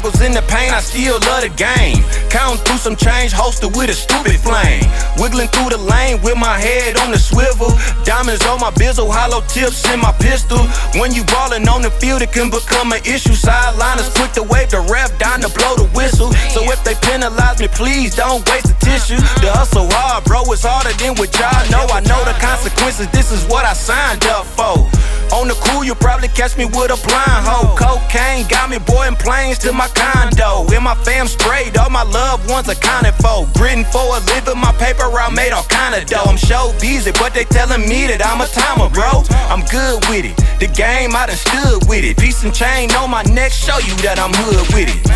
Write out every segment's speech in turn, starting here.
struggles and the pain, I still love the game. Counting through some change, hosted with a stupid flame. Wiggling through the lane with my head on the swivel. Diamonds on my bizzle, hollow tips in my pistol. When you ballin' on the field, it can become an issue. Sideliners quick to wave the ref down to blow the whistle. So if they penalize me, please don't waste the tissue. The hustle hard, bro, it's harder than what y'all know. I know the consequences, this is what I signed up for. On the cool, you'll probably catch me with a blind hoe. Cocaine got me boarding planes to my condo. In my fam straight, all my loved ones accounted for. Gritting for a living, my paper route made all kind of dough. I'm so busy, but they telling me that I'm a timer, bro. I'm good with it, the game I done stood with it. Piece and chain on my neck, show you that I'm hood with it.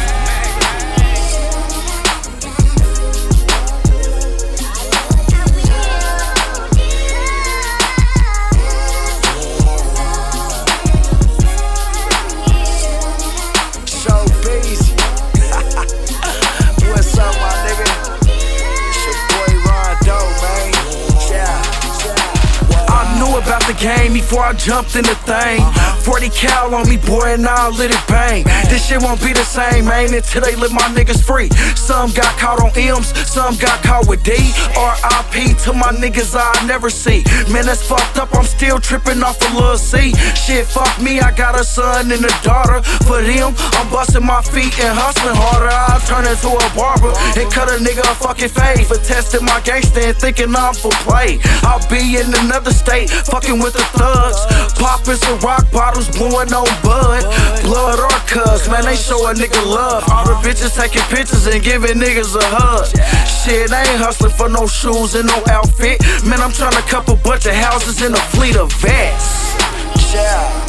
About the game before I jumped in the thing. 40 cal on me, boy, and I'll let it bang. This shit won't be the same, man, until they let my niggas free. Some got caught on M's, some got caught with D. R.I.P. to my niggas I'll never see. Man, that's fucked up, I'm still tripping off a little C. Shit, fuck me, I got a son and a daughter. For them, I'm busting my feet and hustling harder. I'll turn into a barber and cut a nigga a fucking fade for testing my gangsta and thinking I'm for play. I'll be in another state, fucking with the thugs, popping some rock bottles, blowing on bud, blood or cuz, man, they show a nigga love. All the bitches taking pictures and giving niggas a hug. Shit, I ain't hustling for no shoes and no outfit. Man, I'm trying to cup a bunch of houses in a fleet of vets. Yeah.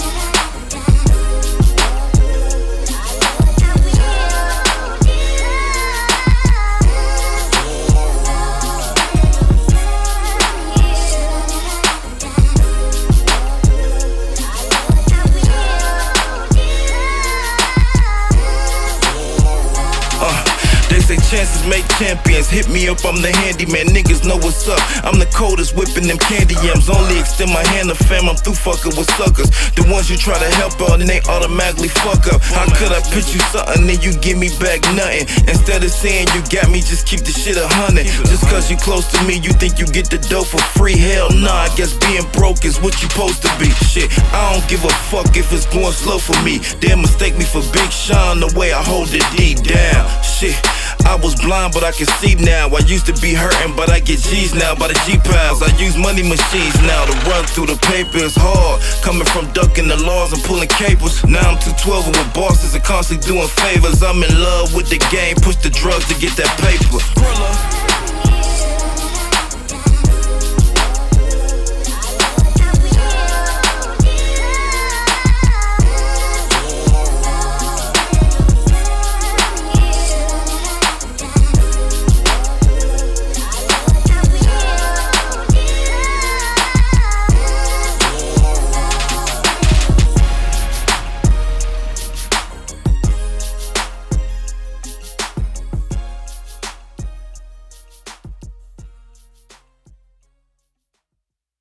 Chances make champions, hit me up, I'm the handyman, niggas know what's up. I'm the coldest, whipping them candy yams. Only extend my hand to fam, I'm through fucking with suckers. The ones you try to help out and they automatically fuck up. How could I pitch you something and you give me back nothing? Instead of saying you got me, just keep the shit 100. Just cause you close to me, you think you get the dough for free? Hell nah, I guess being broke is what you supposed to be. Shit, I don't give a fuck if it's going slow for me. They mistake me for Big Sean, the way I hold it deep down. Shit, I was blind, but I can see now. I used to be hurting, but I get G's now by the G-Piles. I use money machines now to run through the paper. It's hard, coming from ducking the laws and pulling capers. Now I'm 212 with bosses and constantly doing favors. I'm in love with the game, push the drugs to get that paper.